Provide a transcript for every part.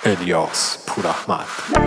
الیاس پوراحمد.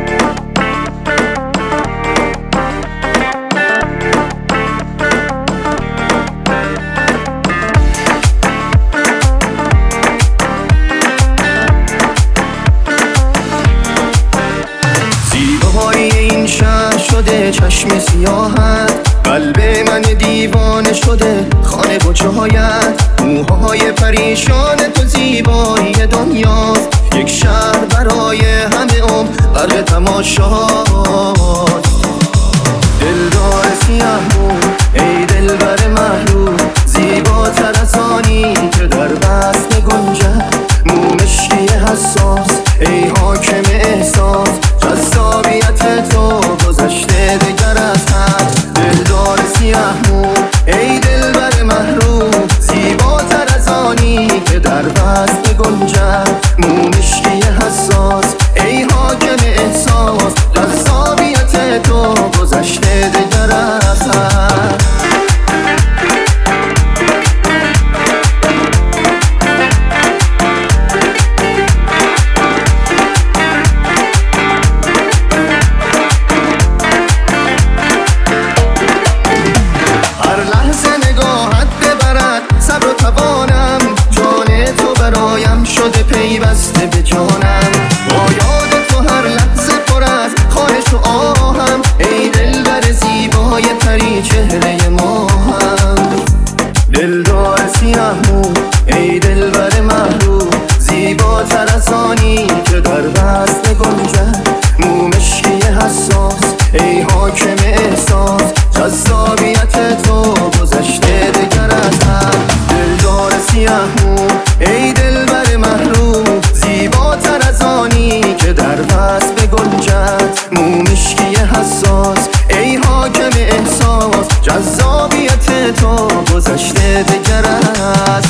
زیبایی این شهر شده چشم سیاحت، قلب من دیوانه شده خانه و جایت. موهای پریشان تو زیبایی دنیاست، یک شهر برای همه عمر غرق تماشاست. دلدار سیاه مو ای دلبر محروم، زیباتر از آنی که در بسته گنجد. مو مشکی حساس ای حاکم احساس، جذابیت تو گذشته دگر از حد. دلدار سیاه مو ای دلبر محروم، زیباتر از آنی که در بسته گنجد. مو مشکی حساس ای حاکم احساس، جذابیت تو گذشته دگر از حد. شده پیوسته به جانم، با یاد تو هر لحظه پر از خواهش و آهم. ای دلبر زیبای پری چهره ماهم، دلدار سیاه مو ای دلبر محروم، زیباتر از آنی که در بسته گنجد. مو مشکی حساس ای حاکم احساس، جذابیت تو گذشته دگر از حد. دلدار سیاه مو ای دلبر محروم، زیباتر از آنی که در بسته گنجد. مو مشکی حساس ای حاکم احساس، جذابیت تو گذشته دگر از